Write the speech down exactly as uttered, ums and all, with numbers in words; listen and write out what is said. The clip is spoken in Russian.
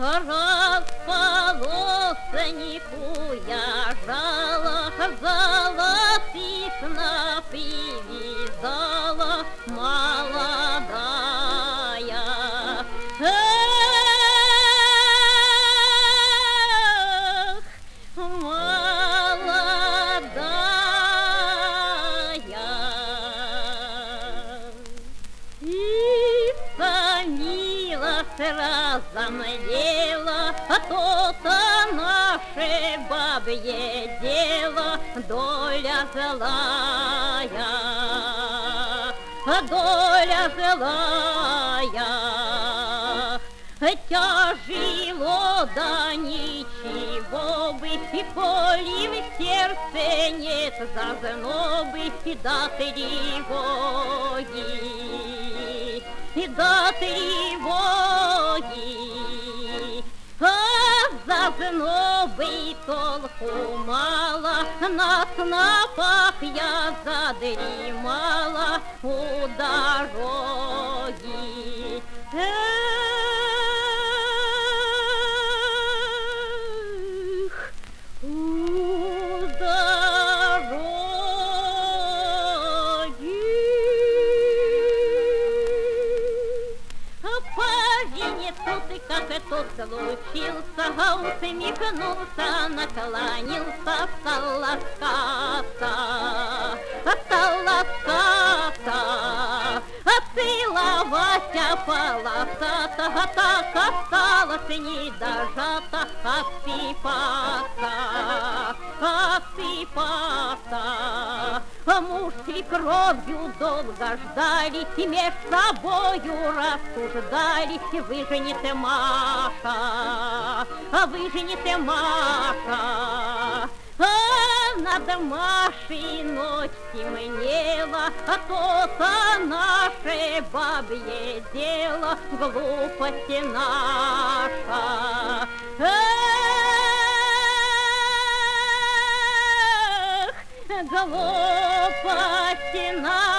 Располоснику я жала, золотых напривязала молодая. Эх, молодая. И самилась, разомлела, то-то наше бабье дело, доля злая, доля злая. Тяжело, да ничего бы, и коли в сердце нет зазнобы, и до тревоги, и до тревоги. А зазнобы толку мало, на снопах я задремала у дороги. Эх, у дороги. Парень тут и как тут случился, усмехнулся, наклонился, стал ласкаться, стал ласкаться. Целовать полосата, так осталось не дожата, осыпаться, осыпаться. Муж с свекровью долго ждали, и меж собою рассуждали: выженет Маша, выженет Маша. А над Машей ночь темнела, а то-то наше бабье дело, глупость наша. Эх, глупость наша.